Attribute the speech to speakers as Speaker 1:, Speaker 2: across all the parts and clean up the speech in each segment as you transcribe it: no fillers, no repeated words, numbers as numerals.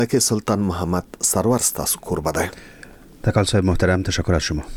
Speaker 1: که سلطان محمد سرور ستاسو کوربه ده.
Speaker 2: تکال صاحب محترم، تشکر از شما.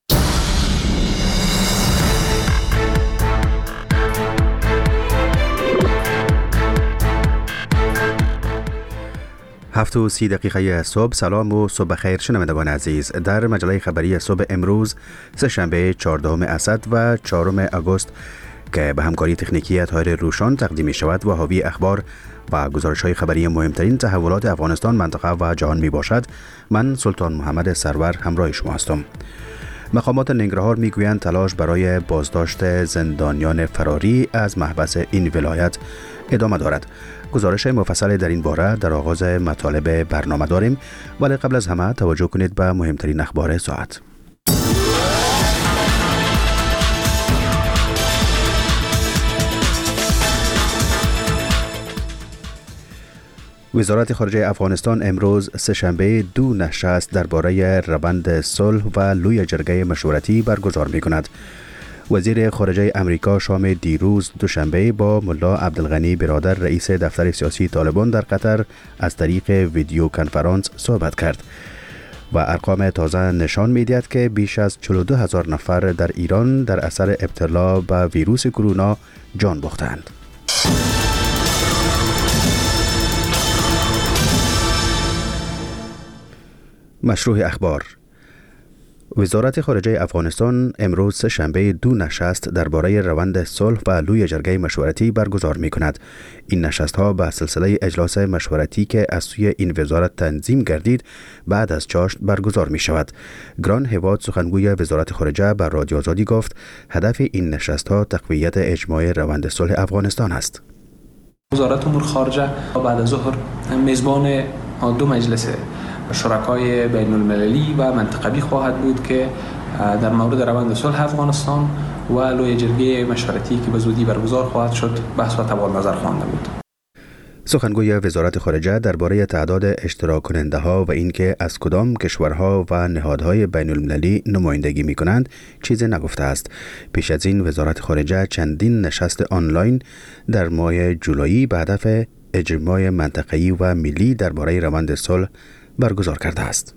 Speaker 2: هفت و 30 دقیقه صبح. سلام و صبح خیر شنوندگان عزیز. در مجله خبری صبح امروز سه‌شنبه 14 اسد و 4 آگوست که به همکاری تکنیکی طاهر روشان تقدیم می شود و حاوی اخبار و گزارش های خبری مهمترین تحولات افغانستان، منطقه و جهان می باشد. من سلطان محمد سرور همراه شما هستم. مقامات ننگرهار می گویند تلاش برای بازداشت زندانیان فراری از محبس این ولایت ادامه دارد. گزارش مفصل در این باره در آغاز مطالب برنامه داریم، ولی قبل از همه توجه کنید به مهمترین اخبار ساعت. وزارت خارجه افغانستان امروز سه‌شنبه 2 نشست درباره روند صلح و لوی جرگه مشورتی برگزار می کند. وزیر خارجه امریکا شام دیروز دوشنبه با ملا عبدالغنی برادر رئیس دفتر سیاسی طالبان در قطر از طریق ویدیو کنفرانس صحبت کرد و ارقام تازه نشان می‌دهد که بیش از 42,000 نفر در ایران در اثر ابتلا به ویروس کرونا جان باختند. مشروع اخبار. وزارت خارجه افغانستان امروز سه‌شنبه 2 نشست درباره روند صلح و لوی جرگه مشورتی برگزار می کند. این نشست ها به سلسله اجلاس مشورتی که از سوی این وزارت تنظیم گردید بعد از چاشت برگزار می شود. گران هواد سخنگوی وزارت خارجه به رادیو آزادی گفت هدف این نشست ها تقویت اجماع روند صلح افغانستان است.
Speaker 3: وزارت امور خارجه بعد از ظهر میزبان 2 مجلس شرکای بین المللی و منطقوی خواهد بود که در مورد روند صلح افغانستان و لوی جرگه مشورتی که به زودی برگزار خواهد شد بحث و تبادل نظر خوانده بود.
Speaker 2: سخنگوی وزارت خارجه درباره تعداد اشتراک کننده ها و اینکه از کدام کشورها و نهادهای بین المللی نمایندگی می کنند چیزی نگفته است. پیش از این وزارت خارجه چندین نشست آنلاین در ماه جولای به هدف اجماع منطقه‌ای و ملی درباره روند صلح برگزار کرده است.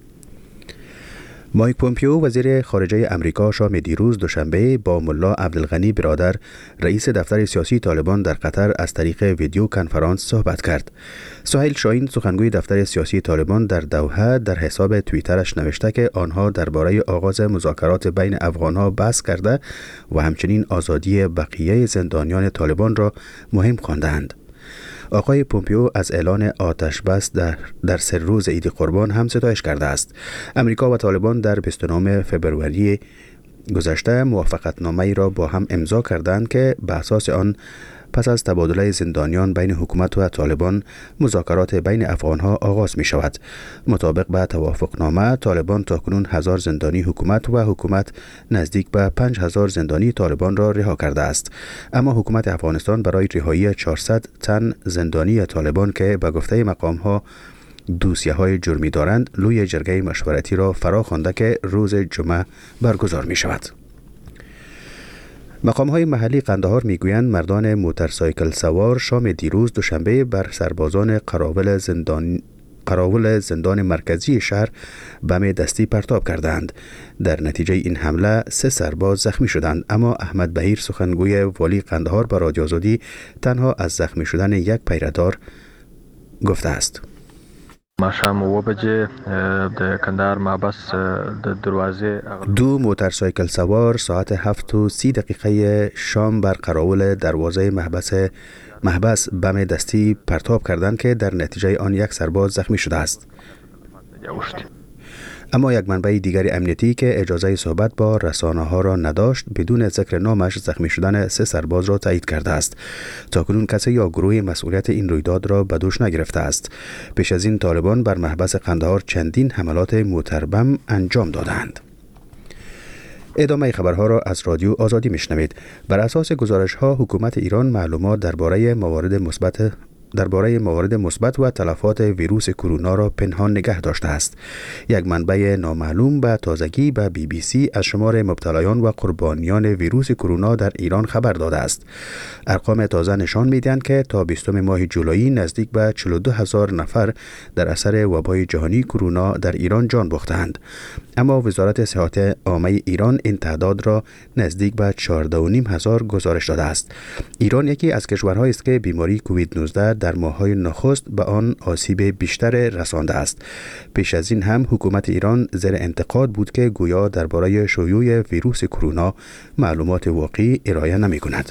Speaker 2: مایک پومپیو وزیر خارجه امریکا شام دیروز دوشنبه با ملا عبدالغنی برادر رئیس دفتر سیاسی طالبان در قطر از طریق ویدیو کنفرانس صحبت کرد. سهیل شاهین سخنگوی دفتر سیاسی طالبان در دوحه در حساب توییترش نوشته که آنها درباره آغاز مذاکرات بین افغانها بحث کرده و همچنین آزادی بقیه زندانیان طالبان را مهم خواندند. آقای پومپیو از اعلان آتش بس در 3 روز عید قربان هم ستایش کرده است. امریکا و طالبان در 29 فوریه گذشته موافقتنامه‌ای را با هم امضا کردند که به اساس آن پس از تبادل زندانیان بین حکومت و طالبان مذاکرات بین افغانها آغاز می شود. مطابق به توافقنامه طالبان تاکنون 1000 زندانی حکومت نزدیک به 5000 زندانی طالبان را رها کرده است. اما حکومت افغانستان برای رهایی 400 تن زندانی طالبان که به گفته مقام‌ها دوسیه‌های جرمی دارند لوی جرگه مشورتی را فرا خوانده که روز جمعه برگزار می شود. مقام‌های محلی قندهار می‌گویند مردان موتورسایکل سوار شام دیروز دوشنبه بر سربازان قراول زندان مرکزی شهر بم دستی پرتاب کردند. در نتیجه این حمله 3 سرباز زخمی شدند، اما احمد بهیر سخنگوی والی قندهار به رادیو آزادی تنها از زخمی شدن یک پیرهدار گفته است.
Speaker 4: ماښام 9 بجې د کندهار محبس د دروازې
Speaker 2: 2 موتورسایکل سوار ساعت 7:30 شام بر قراول دروازه محبس بم دستی پرتاب کردند که در نتیجه آن یک سرباز زخمی شده است. اما یک منبع دیگر امنیتی که اجازه صحبت با رسانه‌ها را نداشت بدون ذکر نامش زخمی شدن 3 سرباز را تایید کرده است. تاکنون کسی یا گروهی مسئولیت این رویداد را به دوش نگرفته است. پیش از این طالبان بر محبس قندهار چندین حملات موتربم انجام دادند. ادامه خبرها را از رادیو آزادی میشنوید. بر اساس گزارش‌ها حکومت ایران معلومات درباره موارد مثبت درباره موارد مثبت و تلفات ویروس کرونا را پنهان نگه داشته است. یک منبع نامعلوم به تازگی به BBC از شمار مبتلایان و قربانیان ویروس کرونا در ایران خبر داده است. ارقام تازه نشان می‌دهند که تا 20 ماه جولای نزدیک به 42,000 نفر در اثر وبای جهانی کرونا در ایران جان باختند. اما وزارت صحت عامه ایران این تعداد را نزدیک به 14,500 گزارش داده است. ایران یکی از کشورهایی است که بیماری کووید 19 در ماه‌های نخست به آن آسیب بیشتر رسانده است. پیش از این هم حکومت ایران زیر انتقاد بود که گویا درباره شیوع ویروس کرونا معلومات واقعی ارائه نمی‌کند.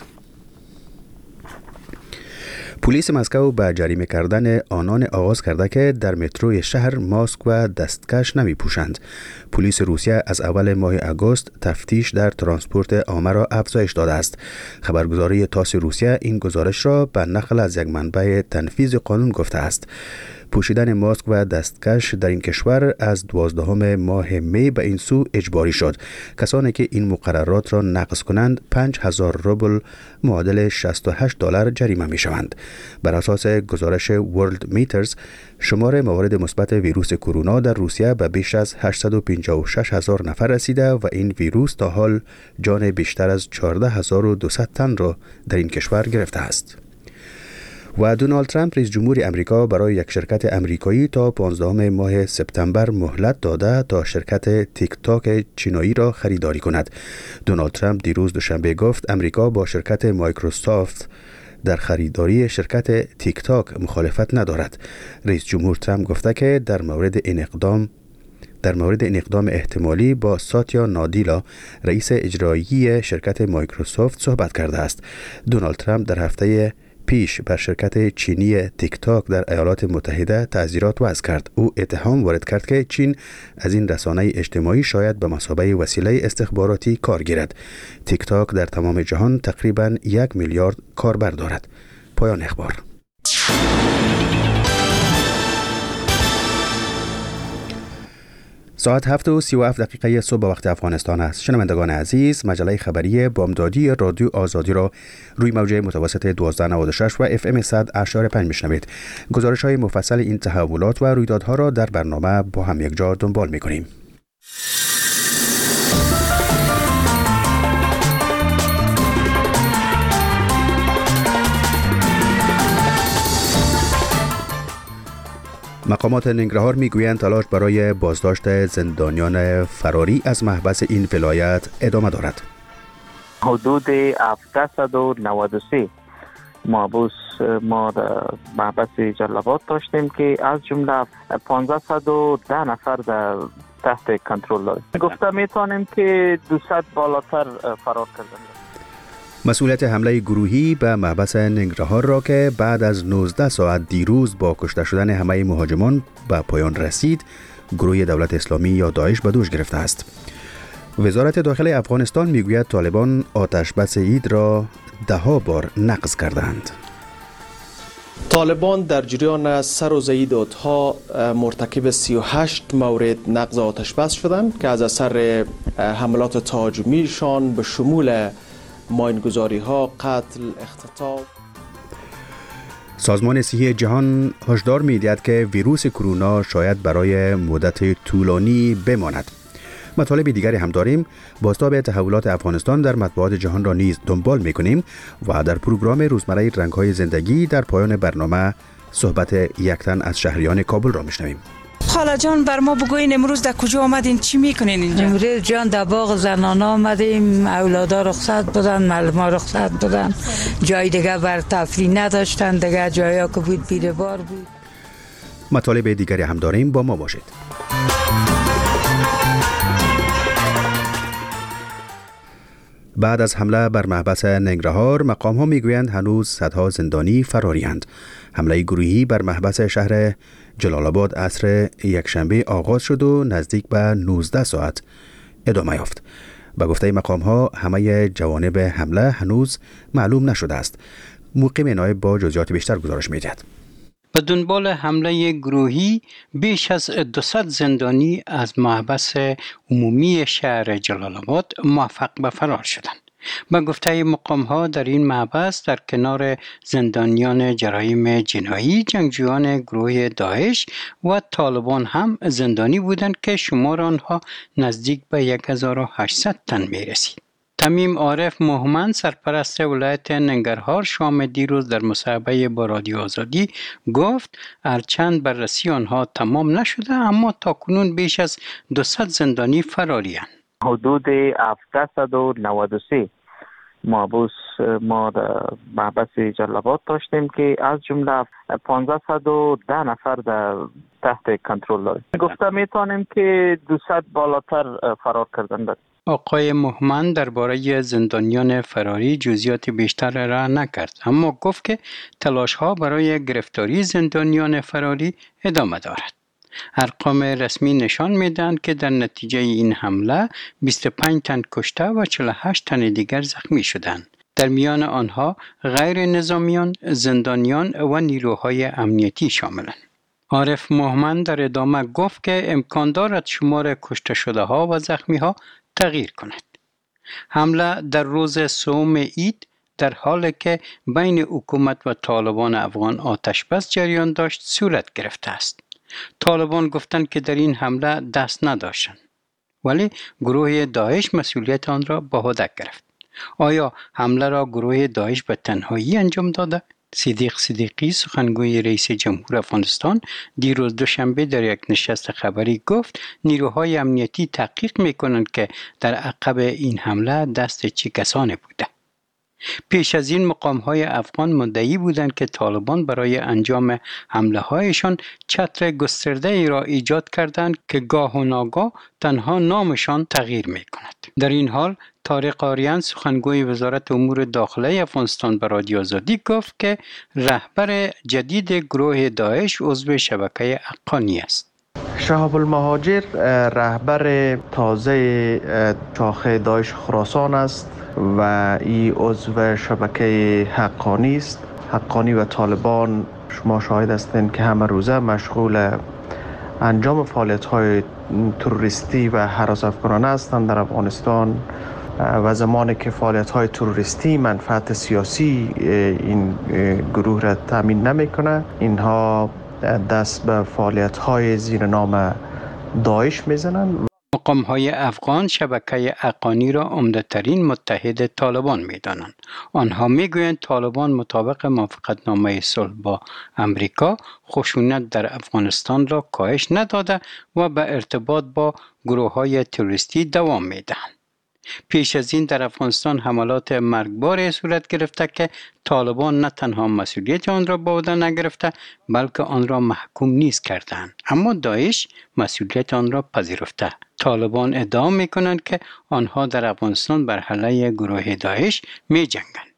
Speaker 2: پلیس مسکو به جریمه کردن آنان آغاز کرده که در متروی شهر ماسک و دستکش نمی پوشند. پلیس روسیه از اول ماه آگوست تفتیش در ترانسپورت عامه را افزایش داده است. خبرگزاری تاس روسیه این گزارش را به نقل از یک منبع تنفیذ قانون گفته است. پوشیدن ماسک و دستکش در این کشور از 12 ماه می به این سو اجباری شد. کسانی که این مقررات را نقض کنند 5,000 روبل معادل $68 جریمه می شوند. بر اساس گزارش ورلد میترز شمار موارد مثبت ویروس کرونا در روسیه به بیش از 856,000 نفر رسیده و این ویروس تا حال جان بیشتر از 14,200 تن را در این کشور گرفته است. و دونالد ترامپ رئیس جمهور امریکا برای یک شرکت امریکایی تا 15 ماه سپتامبر مهلت داده تا شرکت تیک تاک چینایی را خریداری کند. دونالد ترامپ دیروز دوشنبه گفت امریکا با شرکت مایکروسافت در خریداری شرکت تیک تاک مخالفت ندارد. رئیس جمهور ترامپ گفته که در مورد این اقدام احتمالی با ساتیا نادیلا رئیس اجرایی شرکت مایکروسافت صحبت کرده است. دونالد ترامپ در هفته پیش بر شرکت چینی تیک تاک در ایالات متحده تعزیرات وضع کرد. او اتهام وارد کرد که چین از این رسانه اجتماعی شاید به مثابه وسیله استخباراتی کار گیرد. تیک تاک در تمام جهان تقریباً 1 میلیارد کاربر دارد. پایان اخبار. ساعت 7:37 صبح به وقت افغانستان است. شنوندگان عزیز، مجله خبری بامدادی رادیو آزادی را روی موج متوسط 1296 و FM 100.5 میشنوید. گزارش‌های مفصل این تحولات و رویدادها را در برنامه با هم یک جا دنبال می‌کنیم. مقامات ننگرهار میگویند تلاش برای بازداشت زندانیان فراری از محبس این ولایت ادامه دارد.
Speaker 5: حدود 793 محبوس ما در محبس جلال‌آباد داشتیم که از جمله 1510 نفر در تحت کنترل داریم. گفته میتونیم که 200 بالاتر فرار کردند.
Speaker 2: مسئولیت حمله گروهی به محبس ننگرهار را که بعد از 19 ساعت دیروز با کشته شدن همه مهاجمان به پایان رسید، گروه دولت اسلامی یا داعش به دوش گرفته است. وزارت داخلی افغانستان میگوید طالبان آتش بس عید را 10 بار نقض کردند.
Speaker 6: طالبان در جریان سه روز عیدها مرتکب 38 مورد نقض آتش بس شدند که از اثر حملات تهاجمیشان به شمول ماینگذاری ها، قتل، اختطاف.
Speaker 2: سازمان صحی جهان هشدار می‌دهد که ویروس کرونا شاید برای مدت طولانی بماند. مطالب دیگری هم داریم. بازتاب تحولات افغانستان در مطبوعات جهان را نیز دنبال می‌کنیم و در پروگرام روزمره رنگ‌های زندگی در پایان برنامه صحبت یک تن از شهریان کابل را می‌شنویم.
Speaker 7: خاله جان بر ما بگوین امروز در کجا آمدین، چی میکنین اینجا؟
Speaker 8: امروز جان در باغ زنانا آمدیم، اولادا رخصت بودن، معلما رخصت بودن، جای دیگه بر تفریح نداشتن، دیگه جایا که بود بیره بار بود.
Speaker 2: مطالب دیگری هم داریم، با ما باشید. بعد از حمله بر محبس ننگرهار، مقام‌ها میگویند هنوز صدها زندانی فراری‌اند. حمله گروهی بر محبس شهر جلال‌آباد عصر یکشنبه آغاز شد و نزدیک به 19 ساعت ادامه یافت. به گفته مقام‌ها همه جوانب حمله هنوز معلوم نشده است. مقیم نایب با جزئیات بیشتر گزارش می‌دهد.
Speaker 9: به دنبال حمله گروهی بیش از 200 زندانی از محبس عمومی شهر جلال‌آباد موفق به فرار شدند. به گفته مقام‌ها در این محبس در کنار زندانیان جرایم جنایی، جنگجویان گروه داعش و طالبان هم زندانی بودند که شمار آنها نزدیک به 1800 تن می رسید. تمیم عارف مومند، سرپرست ولایت ننگرهار، شام دیروز در مصاحبه با رادیو آزادی گفت هرچند بررسی آنها تمام نشده اما تاکنون بیش از 200 زندانی فراری‌اند.
Speaker 5: حدود 793 محبوس ما در محبس جلال‌آباد داشتیم که از جمله 1510 نفر در تحت کنترل داریم. گفته میتونیم که 200 بالاتر فرار کردند.
Speaker 9: آقای مومند درباره زندانیان فراری جزئیات بیشتر را نکرد، اما گفت که تلاش‌ها برای گرفتاری زندانیان فراری ادامه دارد. ارقام رسمی نشان می‌دهند که در نتیجه این حمله 25 تن کشته و 48 تن دیگر زخمی شدند. در میان آنها غیر نظامیان، زندانیان و نیروهای امنیتی شاملند. عارف مومند در ادامه گفت که امکان دارد شمار کشته شده ها و زخمی ها تغییر کند. حمله در روز سوم عید در حالی که بین حکومت و طالبان افغان آتش‌بس جریان داشت صورت گرفته است. طالبان گفتند که در این حمله دست نداشتند، ولی گروه داعش مسئولیت آن را به عهده گرفت. آیا حمله را گروه داعش به تنهایی انجام داده؟ صدیق صدیقی، سخنگوی رئیس جمهور افغانستان، دیروز دوشنبه در یک نشست خبری گفت نیروهای امنیتی تحقیق می‌کنند که در عقب این حمله دست چه کسانی بوده. پیش از این مقام‌های افغان مدعی بودند که طالبان برای انجام حمله‌هایشان چتر گسترده‌ای را ایجاد کردند که گاه و ناگاه تنها نامشان تغییر می‌کند. در این حال طارق آریان، سخنگوی وزارت امور داخله افغانستان، به رادیو آزادی گفت که رهبر جدید گروه داعش عضو شبکه حقانی است.
Speaker 6: شهاب المهاجر رهبر تازه شاخه داعش خراسان است و این عضو شبکه حقانی است. حقانی و طالبان شما شاهد هستند که همه روزه مشغول انجام فعالیت‌های تروریستی و هراس افکنانه هستند در افغانستان و زمانی که فعالیت‌های تروریستی منفعت سیاسی این گروه را تامین نمی‌کنه، اینها دست به فعالیت‌های زیر نام داعش می‌زنند.
Speaker 9: مقام‌های افغان شبکه حقانی را عمده‌ترین متحد طالبان می‌دانند. آنها می‌گویند طالبان مطابق موافقتنامه صلح با امریکا خشونت در افغانستان را کاهش نداده و به ارتباط با گروه‌های تروریستی دوام می‌دهند. پیش از این در افغانستان حملات مرگباری صورت گرفته که طالبان نه تنها مسئولیت آن را به عهده نگرفته بلکه آن را محکوم نیز کردند، اما داعش مسئولیت آن را پذیرفته. طالبان ادعا می‌کنند که آنها در افغانستان بر علیه گروه داعش می‌جنگند.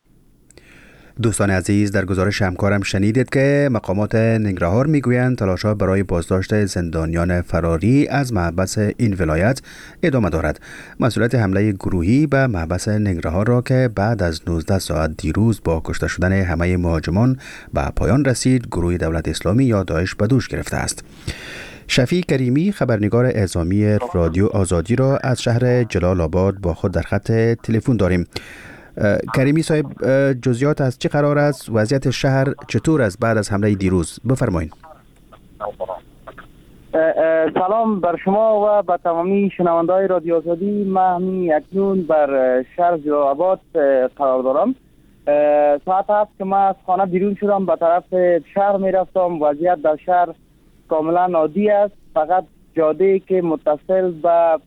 Speaker 2: دوستان عزیز، در گزارش همکارم شنیدید که مقامات ننگرهار میگویند تلاش‌ها برای بازداشت زندانیان فراری از محبس این ولایت ادامه دارد. مسئولیت حمله گروهی به محبس ننگرهار را که بعد از 19 ساعت دیروز با کشته شدن همه مهاجمان به پایان رسید، گروه دولت اسلامی یا داعش به دوش گرفته است. شفیع کریمی، خبرنگار اعزامی رادیو آزادی را از شهر جلال آباد با خود در خط تلفن داریم. کریمی صاحب، جزئیات از چه قرار است؟ وضعیت شهر چطور است بعد از حمله دیروز؟ بفرمایید.
Speaker 10: سلام بر شما و به تمامی شنونده‌های رادیو آزادی. من اکنون بر شهر جلال آباد قرار دارم. ساعت هست که من از خانه بیرون شدم، به طرف شهر می رفتم. وضعیت در شهر کاملا عادی است، فقط جاده که متصل به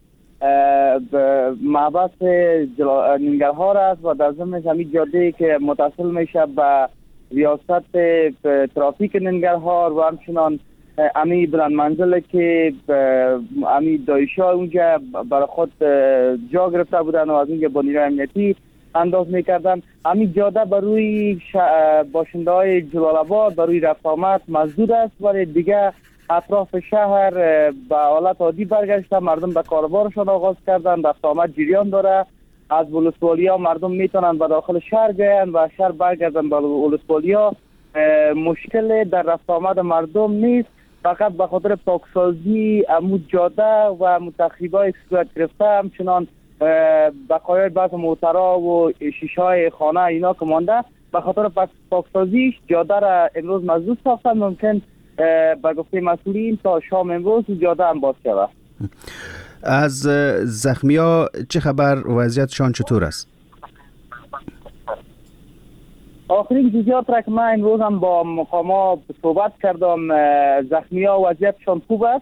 Speaker 10: محبس ننگرهار است و در ضمن همین جاده که متصل میشه به ریاست ترافیک ننگرهار و همچنان امی بلند منزل که امی داعش‌ها اونجا برای خود جا گرفته بودن و از اونجا با نیروی امنیتی انداز میکردن. همین جاده بر روی باشنده های جلال آباد بر روی رفت آمد مسدود است، ولی دیگه اطراف شهر به حالت عادی برگشته. مردم به کاربارشان آغاز کردن، رفت آمد جریان داره. از ولسوالی‌ها مردم میتونن به داخل شهر بیاین و شهر برگردن به ولسوالی‌ها. مشکل در رفت آمد مردم نیست، فقط به خاطر پاکسازی عمود جاده و تخریب‌های صورت گرفته. همچنان بقایای بعض موترها و شیشه‌های خانه اینا که مانده به خاطر پاکسازیش جاده را امروز مسدود ساختن. ممکن به گفته مسئولین تا شام امروز جاده هم باز شود.
Speaker 2: از زخمی‌ها چه خبر؟ وضعیتشان چطور است؟
Speaker 10: آخرین جزئیات را که من امروز هم با مقامات صحبت کردم، زخمی‌ها وضعیتشان خوب است.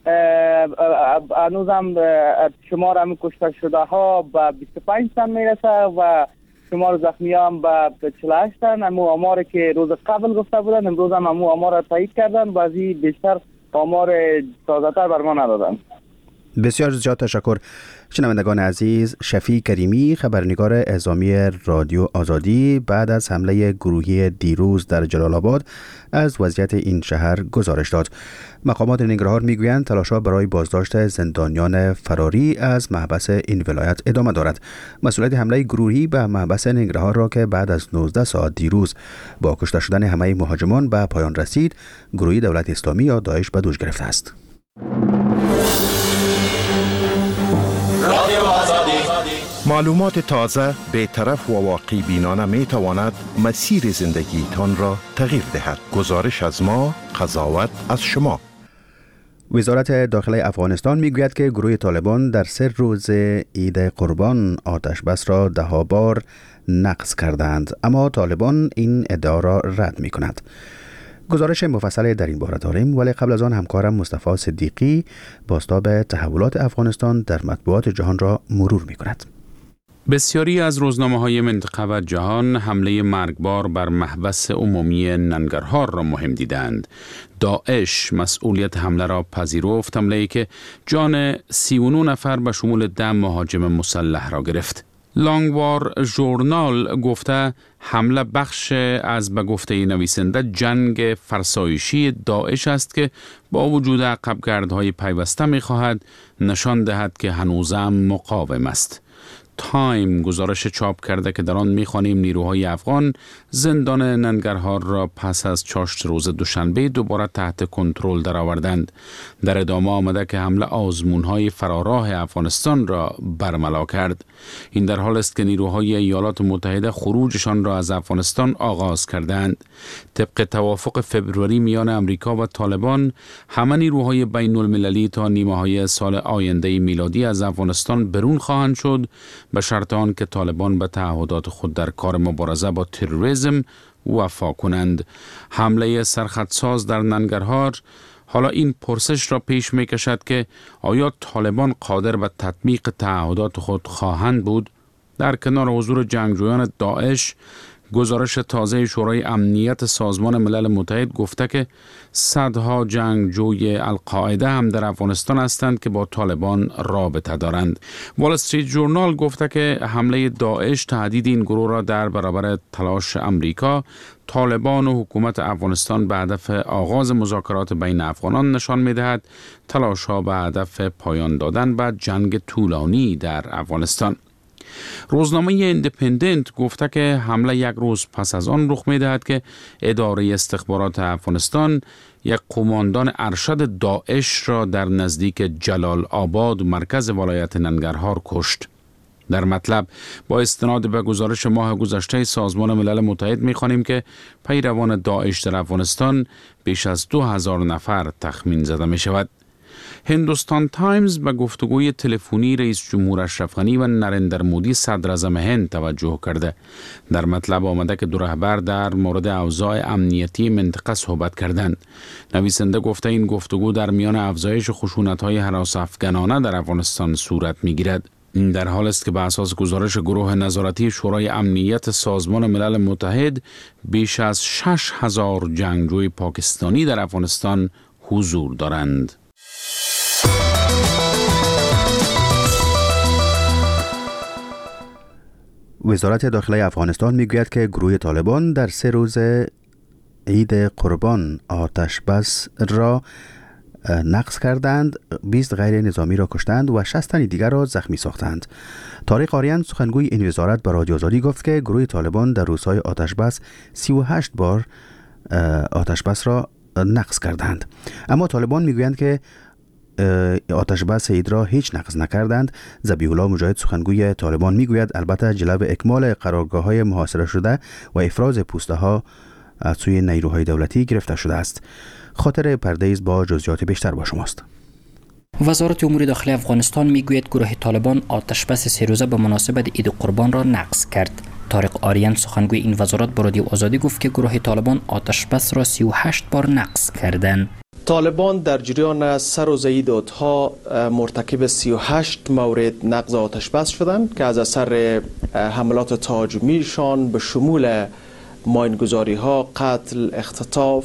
Speaker 10: هنوز هم شمار هم کشته شده ها به 25 تن میرسه و شمار زخمی هم به 48 تن. امو آماری که روز قبل گفته بودن امروز هم امو آمار را تایید کردن، بعضی بیشتر آمار تازه تر بر ما ندادن.
Speaker 2: بسیار زیاد تشکر. شنوندگان عزیز، شفیع کریمی خبرنگار اعزامی رادیو آزادی بعد از حمله گروهی دیروز در جلال آباد از وضعیت این شهر گزارش داد. مقامات ننگرهار میگویند تلاش‌ها برای بازداشت زندانیان فراری از محبس این ولایت ادامه دارد. مسئولیت حمله گروهی به محبس ننگرهار را که بعد از 19 ساعت دیروز با کشته شدن همه مهاجمان به پایان رسید، گروهی دولت اسلامی یا داعش به دوش گرفته است.
Speaker 11: معلومات تازه، بی‌طرف و واقعی بینانه می تواند مسیر زندگی تان را تغییر دهد. گزارش از ما، قضاوت از شما.
Speaker 2: وزارت داخله افغانستان میگوید که گروه طالبان در 3 روز عید قربان آتش بس را 10 بار نقض کردند، اما طالبان این ادعا را رد می کند. گزارش مفصل در این باره داریم، ولی قبل از آن همکارم مصطفی صدیقی بازتاب تحولات افغانستان در مطبوعات جهان را مرور می کند.
Speaker 12: بسیاری از روزنامه‌های منطقه و جهان حمله مرگبار بر محبس عمومی ننگرهار را مهم دیدند. داعش مسئولیت حمله را پذیرفت، حمله‌ای که جان 39 نفر به شمول 10 مهاجم مسلح را گرفت. لانگوار ژورنال گفته حمله بخش از به گفته نویسنده جنگ فرسایشی داعش است که با وجود عقبگردهای پیوسته می‌خواهد نشان دهد که هنوزم مقاوم است. تایم گزارش چاپ کرده که در آن می‌خوانیم نیروهای افغان زندان ننگرهار را پس از 4 روز دوشنبه دوباره تحت کنترل درآوردند. در ادامه آمده که حمله آزمون‌های فراراه افغانستان را برملا کرد. این در حال است که نیروهای ایالات متحده خروجشان را از افغانستان آغاز کردند. طبق توافق فبروری میان امریکا و طالبان، همه نیروهای بین المللی تا نیمه‌های سال آینده میلادی از افغانستان برون خواهند شد، به شرط آن که طالبان به تعهدات خود در کار مبارزه با تروریسم وفا کنند. حمله سرخطساز در ننگرهار حالا این پرسش را پیش می کشد که آیا طالبان قادر به تطبیق تعهدات خود خواهند بود؟ در کنار حضور جنگجویان داعش، گزارش تازه شورای امنیت سازمان ملل متحد گفته که صدها جنگجوی القاعده هم در افغانستان هستند که با طالبان رابطه دارند. وال استریت ژورنال گفته که حمله داعش تهدید این گروه را در برابر تلاش امریکا، طالبان و حکومت افغانستان به هدف آغاز مذاکرات بین افغانان نشان می‌دهد تلاش‌ها به هدف پایان دادن به جنگ طولانی در افغانستان. روزنامه ایندیپندنت گفته که حمله 1 روز پس از آن رخ می‌دهد که اداره استخبارات افغانستان یک قماندان ارشد داعش را در نزدیک جلال آباد مرکز ولایت ننگرهار کشت. در مطلب با استناد به گزارش ماه گذشته سازمان ملل متحد می‌خوانیم که پیروان داعش در افغانستان بیش از 2000 نفر تخمین زده می‌شود. هندوستان تایمز به گفتگوی تلفنی رئیس جمهور اشرف غنی و نریندر مودی صدر اعظم هند توجه کرده. در مطلب آمده که دو رهبر در مورد اوضاع امنیتی منطقه صحبت کردند. نویسنده گفته این گفتگو در میان افزایش خشونت‌های هراس‌افکنانه در افغانستان صورت می‌گیرد. این در حال است که به اساس گزارش گروه نظارتی شورای امنیت سازمان ملل متحد بیش از 6000 جنگجوی پاکستانی در افغانستان حضور دارند.
Speaker 2: وزارت داخله افغانستان میگوید که گروه طالبان در 3 روز عید قربان آتش بس را نقض کردند، 20 غیر نظامی را کشتند و 60 تن دیگر را زخمی ساختند. طارق آریان سخنگوی این وزارت به رادیو آزادی گفت که گروه طالبان در روزهای آتش بس 38 بار آتش بس را نقض کردند، اما طالبان میگویند که آتش بس عید را هیچ نقض نکردند. ذبیح الله مجاهد سخنگوی طالبان میگوید البته جلب اکمال قرارگاه‌های محاصره شده و افراز پوسته‌ها از سوی نیروهای دولتی گرفته شده است. خاطر پردیس با جزئیات بیشتر با شماست.
Speaker 13: وزارت امور داخلی افغانستان میگوید گروه طالبان آتش بس 3 روزه به مناسبت عید قربان را نقض کرد. طارق آریان سخنگوی این وزارت با رادیو آزادی گفت که گروه طالبان آتش بس را 38 بار نقض کردند.
Speaker 6: طالبان در جریان سر و زید عیدها مرتکب 38 مورد نقض آتش بس شدند که از اثر حملات تهاجمیشان به شمول ماینگذاری ها، قتل، اختطاف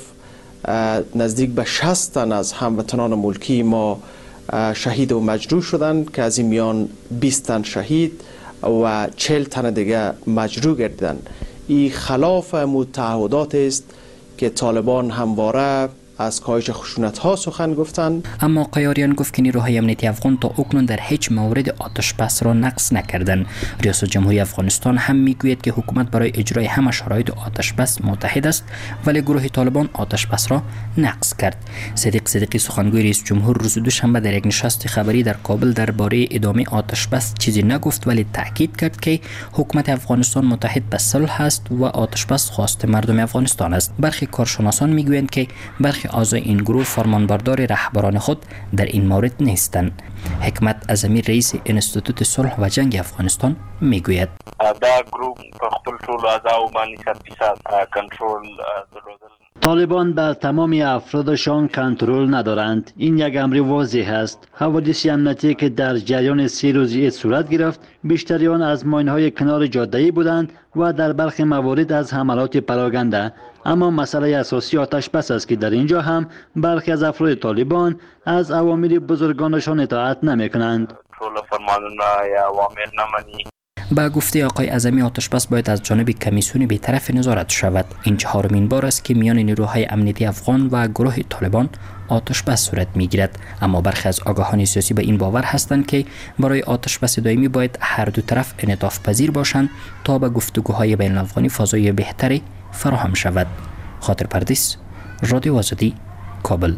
Speaker 6: نزدیک به 60 تن از هموطنان ملکی ما شهید و مجروح شدند که از این میان 20 تن شهید و 40 تن دیگه مجروح گردیدند. این خلاف تعهدات است که طالبان همواره از کاهش خشونت ها سخن گفتند.
Speaker 13: اما آقای آریان گفت که نیروهای امنیتی افغان تا اکنون در هیچ مورد آتش بس را نقض نکردند. ریاست جمهوری افغانستان هم میگوید که حکومت برای اجرای همه شرایط آتش بس متحد است، ولی گروه طالبان آتش بس را نقض کرد. صدیق صدیقی سخنگوی رئیس جمهور روز دوشنبه در یک نشست خبری در کابل درباره ادامه آتش بس چیزی نگفت، ولی تاکید کرد که حکومت افغانستان متحد به صلح است و آتش بس خواست مردم افغانستان است. برخی کارشناسان میگویند که برخی اعضای این گروه فرمانبردار رهبران خود در این مورد نیستند. حکمت اعظمی رئیس انستیتوت صلح و جنگ افغانستان میگوید
Speaker 14: دا گروپ په خپل ټول اعضاو باندې 100% کنټرول درلودل.
Speaker 15: طالبان بر تمام افرادشان کنترل ندارند. این یک امر واضح است. حوادث امنیتی که در جریان 3 روز عید صورت گرفت بیشتریان از ماین‌های کنار جاده‌ای بودند و در برخی موارد از حملات پراگنده. اما مسئله اساسی آتش بس است که در اینجا هم برخی از افراد طالبان از اوامر بزرگانشان اطاعت نمی‌کنند.
Speaker 14: ټول فرمانونه یا اوامر نمانی.
Speaker 13: با گفته آقای اعظمی آتش بس باید از جانب کمیسیون بی‌طرف نظارت شود. این 4مین بار است که میان نیروهای امنیتی افغان و گروه طالبان آتش بس صورت میگیرد. اما برخی از آگاهان سیاسی به این باور هستند که برای آتش بس دائمی باید هر دو طرف انعطاف پذیر باشند تا به گفتگوهای بین الافغانی فضای بهتری فراهم شود. خاطر پردیس، رادیو آزادی، کابل.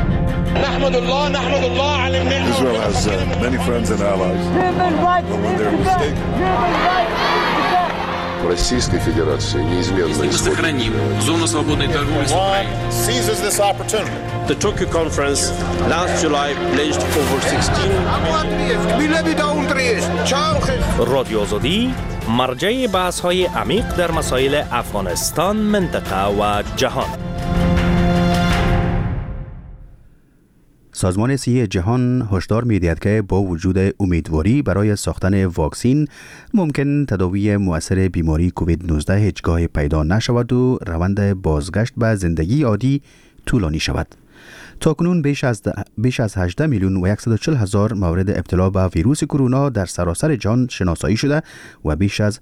Speaker 16: نحمد الله على النعمة. Israel has many friends and allies. But when they're mistaken.
Speaker 17: Российской Федерации неизменно
Speaker 18: сохраним зону свободной торговли с Украиной.
Speaker 16: Seizes this opportunity.
Speaker 19: The Tokyo conference last July pledged over 16 رادیو آزادی مرجع بحث‌های عمیق در مسائل افغانستان، منطقه و جهان.
Speaker 2: سازمان صحی جهان هشدار می‌دهد که با وجود امیدواری برای ساختن واکسین ممکن تداوی مؤثر بیماری کووید 19 هیچگاه پیدا نشود و روند بازگشت به زندگی عادی طولانی شود. تاکنون بیش از 18 میلیون و 140 هزار مورد ابتلا به ویروس کرونا در سراسر جهان شناسایی شده و بیش از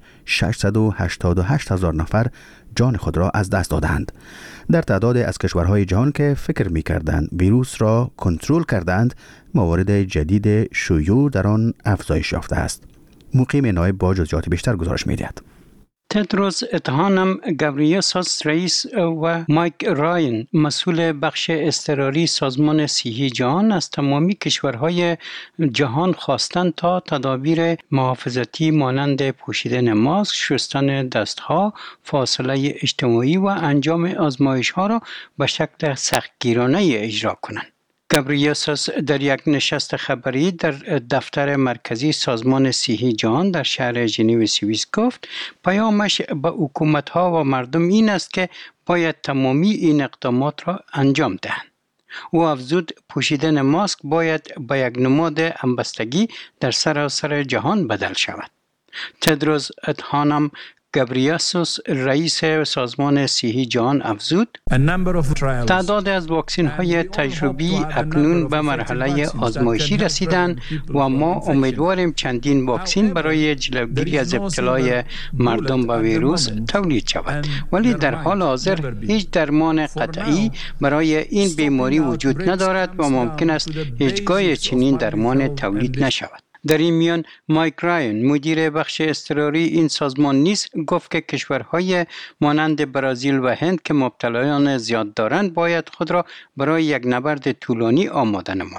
Speaker 2: 688 هزار نفر جان خود را از دست دادند. در تعداد از کشورهای جهان که فکر می‌کردند ویروس را کنترل کردند، موارد جدید شیوع در آن افزایش یافته است. مقیم نایب با جزئیات بیشتر گزارش می‌دهد.
Speaker 9: تدروس ادهانم گابریسوس رئیس و مایک راین مسئول بخش اضطراری سازمان صحی جهان از تمامی کشورهای جهان خواستند تا تدابیر محافظتی مانند پوشیدن ماسک، شستن دستها، فاصله اجتماعی و انجام آزمایش‌ها را به شکل سختگیرانه اجرا کنند. گابریسوس در یک نشست خبری در دفتر مرکزی سازمان صحی جهان در شهر ژنو سوئیس گفت پیامش به حکومت‌ها و مردم این است که باید تمامی این اقدامات را انجام دهند. او افزود پوشیدن ماسک باید به یک نماد همبستگی در سراسر جهان بدل شود. تدروس ادهانم گابریسوس رئیس سازمان صحی جهان افزود تعداد از واکسین های تجربی اکنون به مرحله آزمایشی رسیدند و ما امیدواریم چندین واکسین برای جلوگیری از ابتلای مردم به ویروس تولید شود، ولی در حال حاضر هیچ درمان قطعی برای این بیماری وجود ندارد و ممکن است هیچگاه چنین درمان تولید نشود. در این میان مایک راین مدیر بخش اضطراری این سازمان نیز گفت که کشورهای مانند برزیل و هند که مبتلایان زیاد دارند باید خود را برای یک نبرد طولانی آماده نمایند.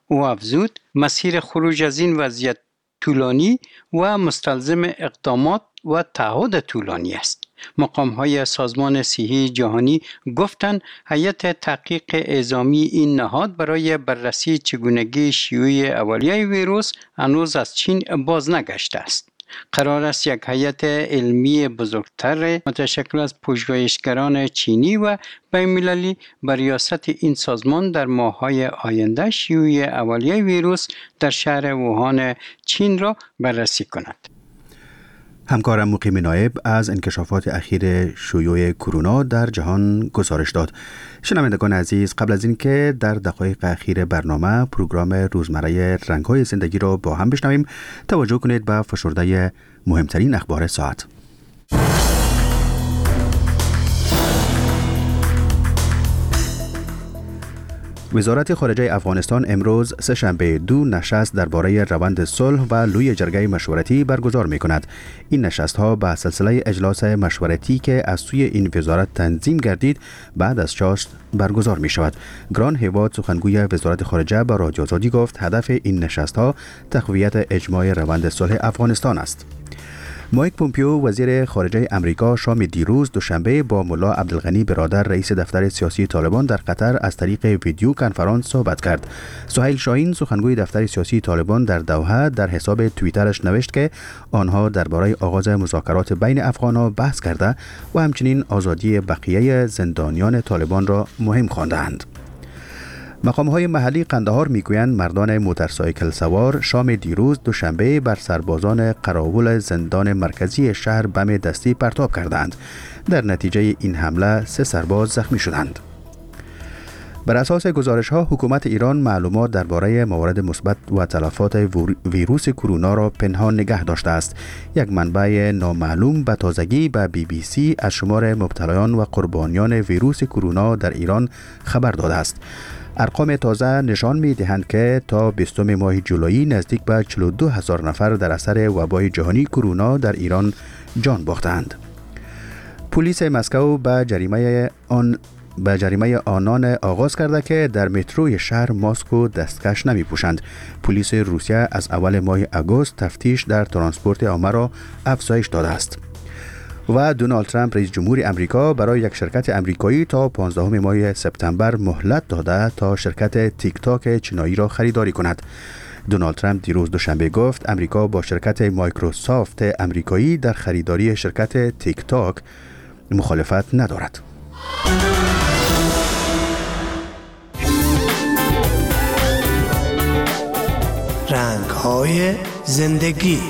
Speaker 9: او افزود مسیر خروج از این وضعیت طولانی و مستلزم اقدامات و تعهد طولانی است. مقام‌های سازمان صحی جهانی گفتند هیئت تحقیق اعزامی این نهاد برای بررسی چگونگی شیوع اولیه ویروس هنوز از چین باز نگشته است. قرار است یک هیئت علمی بزرگتر متشکل از پژوهشگران چینی و بین‌المللی بر ریاست این سازمان در ماه‌های آینده شیوع اولیه ویروس در شهر ووهان چین را بررسی کند.
Speaker 2: همکارم مقیم نایب از انکشافات اخیر شیوع کرونا در جهان گزارش داد. شنوندگان عزیز، قبل از اینکه در دقایق اخیر برنامه پروگرام روزمره رنگ‌های زندگی را با هم بشنویم، توجه کنید به فشرده مهمترین اخبار ساعت. وزارت خارجه افغانستان امروز سه‌شنبه 2 نشست درباره روند صلح و لوی جرگه مشورتی برگزار می‌کند. این نشست‌ها به سلسله اجلاس مشورتی که از سوی این وزارت تنظیم گردید بعد از چاشت برگزار می‌شود. گران هیواد سخنگوی وزارت خارجه به رادیو آزادی گفت هدف این نشست‌ها تقویت اجماع روند صلح افغانستان است. مایک پومپیو وزیر خارجه امریکا شام دیروز دوشنبه با ملا عبدالغنی برادر رئیس دفتر سیاسی طالبان در قطر از طریق ویدیو کنفرانس صحبت کرد. سهیل شاهین سخنگوی دفتر سیاسی طالبان در دوحه در حساب توییترش نوشت که آنها درباره آغاز مذاکرات بین افغان‌ها بحث کرده و همچنین آزادی بقیه زندانیان طالبان را مهم خواندند. مقام‌های محلی قندهار میگویند مردان موتورسایکل سوار شام دیروز دوشنبه بر سربازان قراول زندان مرکزی شهر بم دستی پرتاب کردند. در نتیجه این حمله 3 سرباز زخمی شدند. بر اساس گزارش‌ها حکومت ایران معلومات درباره موارد مثبت و تلفات ویروس کرونا را پنهان نگه داشته است. یک منبع نامعلوم به تازگی به BBC از شمار مبتلایان و قربانیان ویروس کرونا در ایران خبر داده است. ارقام تازه نشان می‌دهند که تا 20 ماه جولای نزدیک به 42,000 نفر در اثر وبای جهانی کرونا در ایران جان باختند. پلیس مسکو به جریمه آنان آغاز کرده که در متروی شهر ماسک و دستکش نمی پوشند. پلیس روسیه از اول ماه آگوست تفتیش در ترانسپورت عامه را افزایش داده است. و دونالد ترامپ رئیس جمهور امریکا برای یک شرکت امریکایی تا 15 ماه سپتامبر مهلت داده تا شرکت تیک تاک چینایی را خریداری کند. دونالد ترامپ دیروز دوشنبه گفت امریکا با شرکت مایکروسافت امریکایی در خریداری شرکت تیک تاک مخالفت ندارد.
Speaker 20: رنگ‌های زندگی.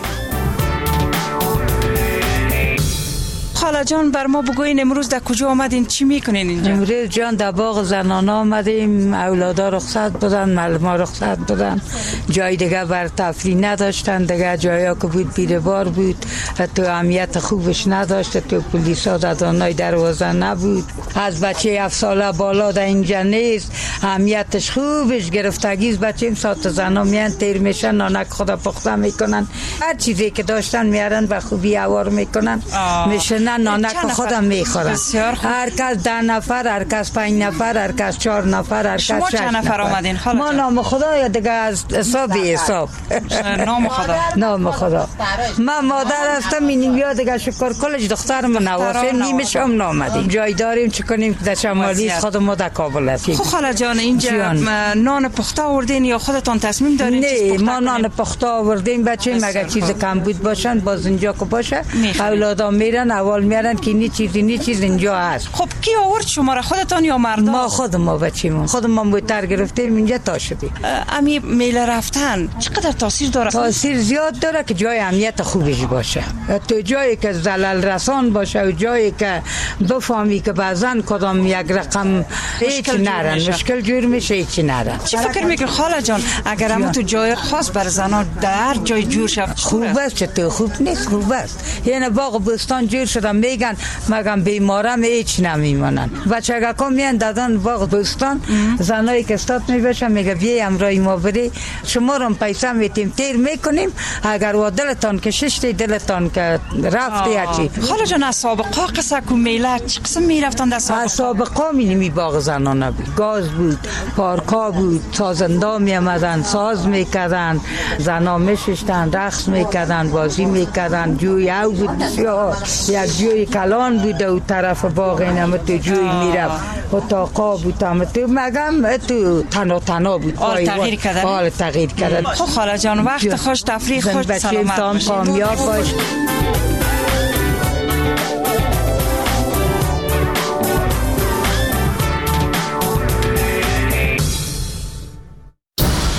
Speaker 7: خاله جان بر ما بگوین امروز در کجا آمدین، چی میکنین اینجا؟
Speaker 8: امروز جان در باغ زنان آمدیم، اولادا رخصت بودن، معلما رخصت بودن، جای دیگه بر تفریح نداشتن، دیگه جایا که بود بیره‌بار بود، تو امنیت خوبش نداشت، تو پلیسا دادانای دروازه نبود، از بچه 7 ساله بالا در اینجا نیست، امنیتش خوبش گرفتگیز، بچه ساعت زنا میان تیر میشن، نانک خدا پخته میکنن، هر چیزی که داشتن میارن و خوبی اوار میکنن، میشنن نانک خودم میخورن. هر کس 10 نفر، هر کس 5 نفر، هر کس 4 نفر، هر کس 6 نفر.
Speaker 7: شما چند نفر آمدین خاله؟
Speaker 8: ما نام خدا یا دیگه از حساب حساب.
Speaker 7: نام خدا.
Speaker 8: نام خدا. من مادر هستم، اینیم یا دیگه شکر کلش دخترم نواسه نیمش هم نامدیم. جای داریم چه کنیم در شمالی خود ما در کابل هستیم.
Speaker 7: خاله جان اینجا نان پخته آوردین یا خودتان تصمیم دارین؟
Speaker 8: نه ما نان پخته آوردیم، بچه مگه چیز کم بود باشن باز اینجا که باشه اولادا میرن اول میارن که نی چیز اینجا هست.
Speaker 7: خب کی آورد شما را، خودتان یا مردم؟
Speaker 8: ما خودمون بچه‌مون خودمون موتر گرفتیم اینجا تا شدیم.
Speaker 7: امی میله رفتن چقدر تاثیر داره؟
Speaker 8: تاثیر زیاد داره که جای امنیت خوبش باشه، تو جایی که زلل رسان باشه و جایی که بفهمی که بعضن کدام یک رقم هیچ نرن مشکل جور میشه هیچ نرن.
Speaker 7: چی فکر میکنی خاله جان اگر هم تو جای خاص بر زنان در جای جور شد؟
Speaker 8: خوب است، تو خوب نیست، خوب است. یعنی باغ بستان جور شده میگن مگم بیمارم هیچ نمیمونن. بچگکا میان دادن باغ بستان، زنایی که استاد میبشن میگه بیای امرای ما بری شما رو پیسه میتیم تیر میکنیم، اگر و دلتان که ششتی دلتان که رفتی هچی.
Speaker 7: خاله جان از سابقا قصه کو میله چی قسم میرفتن در سابقا؟
Speaker 8: سابقا می باغ زنانه بود، گاز بود، پارکا بود، سازنده می آمدن، ساز میکردن، زنا میششتن، رقص میکردن، بازی میکردن، جوی او بود بسیار، یک جوی کلان بود و طرف باغ اینم تو جوی میرفت اتاقا بود هم تو مگم تو تنا بود.
Speaker 7: حال تغییر کردن؟
Speaker 8: حال تغییر کردن.
Speaker 7: خب خاله جان وقت خوش، تفریح خوش، سلامت باشید.
Speaker 8: کامیاب باش.